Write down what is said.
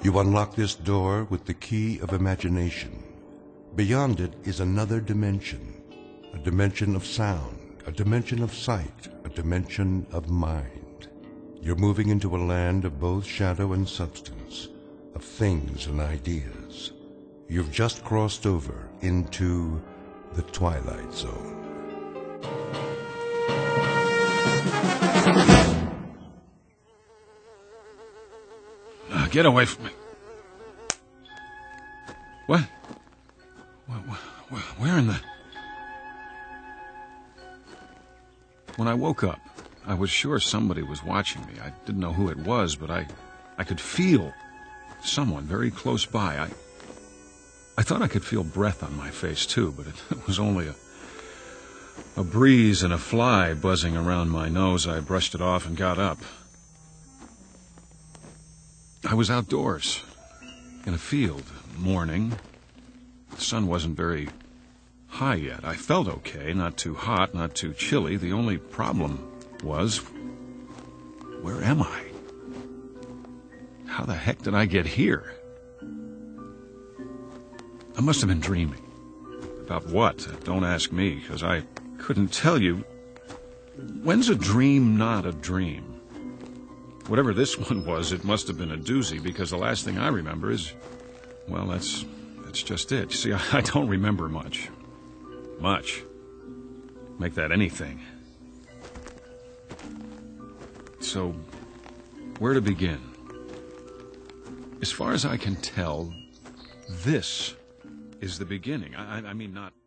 You unlock this door with the key of imagination. Beyond it is another dimension, a dimension of sound, a dimension of sight, a dimension of mind. You're moving into a land of both shadow and substance, of things and ideas. You've just crossed over into the Twilight Zone. Get away from me. What? Where in the... When I woke up, I was sure somebody was watching me. I didn't know who it was, but I could feel someone very close by. I thought I could feel breath on my face, too, but it was only a breeze and a fly buzzing around my nose. I brushed it off and got up. I was outdoors, in a field, morning. The sun wasn't very high yet. I felt okay, not too hot, not too chilly. The only problem was, where am I? How the heck did I get here? I must have been dreaming. About what? Don't ask me, because I couldn't tell you. When's a dream not a dream? Whatever this one was, it must have been a doozy, because the last thing I remember is, well, that's just it. See, I don't remember much. Much. Make that anything. So, where to begin? As far as I can tell, this is the beginning. I mean, not